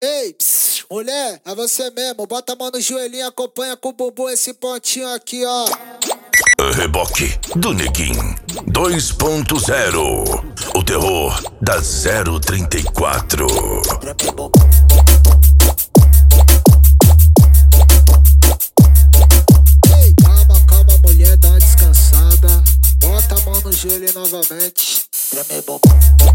Ei, mulher, é você mesmo. Bota a mão no joelhinho, acompanha com o bumbum esse pontinho aqui, ó. Reboque do Neguinho 2.0. O terror da 034. Ei, calma, calma, mulher, dá uma descansada. Bota a mão no joelho novamente. Treme bumbum.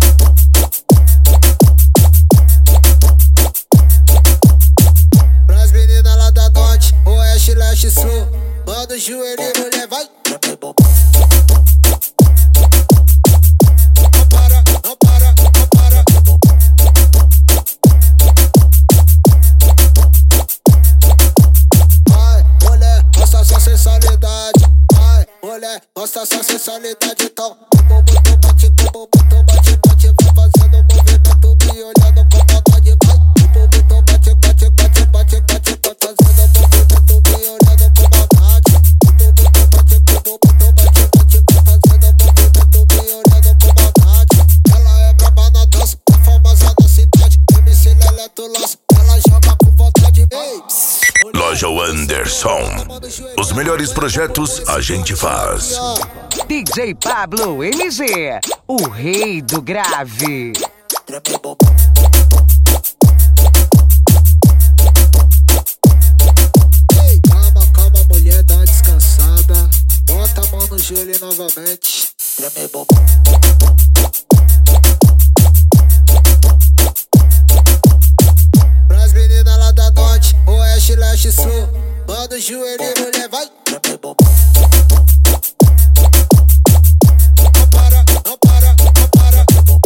Pras meninas lá da norte, oeste, leste, sul. Manda o joelho, mulher, vai. Treme bumbum. Não para, não para, não para. Vai, mulher, mostra sua sensualidade. Vai, mulher, mostra sua sensualidade. Então, bumbum, bate, bumbum, bate, bate. Vai fazendo um movimento, me olhando com vontade. Vai, bumbum, bate, bate, bate, bate, bate. Vai fazendo um movimento, me olhando com vontade. Bumbum, bate, bumbum, bate, bate. Vai fazendo um movimento, me olhando com vontade. Ela é braba na dança, é famosa na cidade. MC Leleto Laço, ela joga com vontade. Ei, Loja Anderson. Os melhores projetos a gente faz. DJ Pablo MG, o rei do grave. Treme bumbum. Ei, calma, calma, mulher, dá uma descansada. Bota a mão no joelho novamente. Treme bumbum. Pras meninas lá da norte, oeste, leste, sul. Manda o joelho, mulher, vai. Treme bumbum. Não para, não para, não para.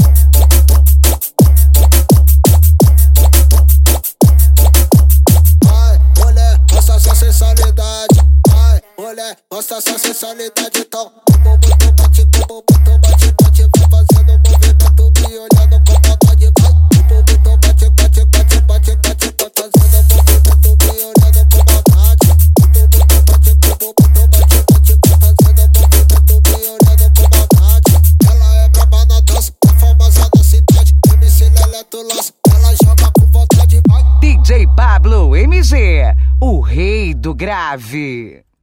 Vai, mulher, mostra sua sensualidade. Vai, mulher, mostra sua sensualidade. Então, bumbum, bate, bumbum, bate, bate. Vai fazendo um movimento, me olhando com vontade. Vai, bumbum, bate, bate, bate, bate, bate. Vai fazendo um movimento, me olhando com vontade. Bumbum, bate, bumbum, bate, bate. Vai fazendo um movimento, me olhando com vontade. Ela é braba na dança, é famosa na cidade. MC Leleto Laço, ela joga com vontade. Vai. DJ Pablo MG, o rei do grave.